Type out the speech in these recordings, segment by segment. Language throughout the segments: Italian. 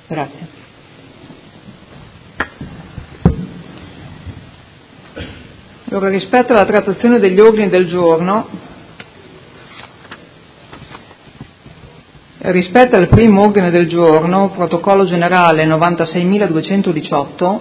Grazie. Allora, rispetto alla trattazione degli ordini del giorno, rispetto al primo ordine del giorno, protocollo generale 96.218,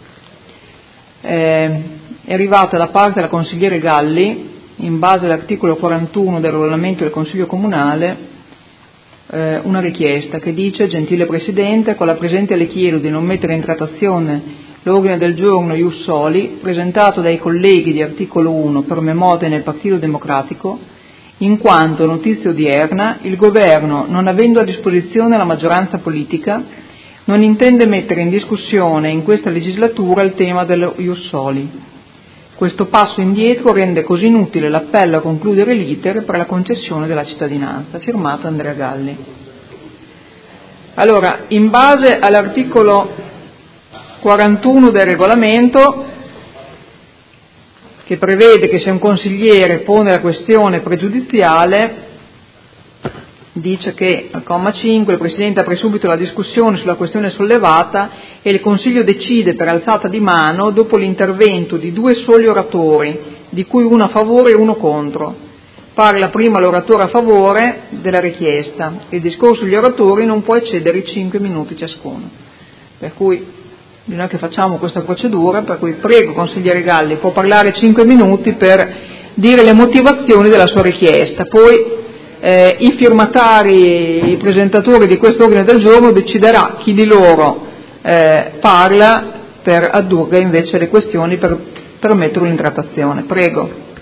è arrivata da parte della consigliere Galli, in base all'articolo 41 del regolamento del Consiglio Comunale, una richiesta che dice: gentile Presidente, con la presente le chiedo di non mettere in trattazione l'ordine del giorno ius soli presentato dai colleghi di articolo 1 per memoria nel Partito Democratico, in quanto, notizia odierna, il Governo, non avendo a disposizione la maggioranza politica, non intende mettere in discussione in questa legislatura il tema dello ius soli. Questo passo indietro rende così inutile l'appello a concludere l'iter per la concessione della cittadinanza. Firmato Andrea Galli. Allora, in base all'articolo 41 del regolamento, che prevede che se un consigliere pone la questione pregiudiziale, dice che al comma 5 il Presidente apre subito la discussione sulla questione sollevata e il Consiglio decide per alzata di mano dopo l'intervento di 2 soli oratori, di cui uno a favore e uno contro. Parla prima l'oratore a favore della richiesta. Il discorso degli oratori non può eccedere i 5 minuti ciascuno. Per cui noi che facciamo questa procedura, per cui prego consigliere Galli, può parlare 5 minuti per dire le motivazioni della sua richiesta. Poi i firmatari, i presentatori di questo ordine del giorno deciderà chi di loro parla per addurre invece le questioni per metterlo in trattazione. Prego.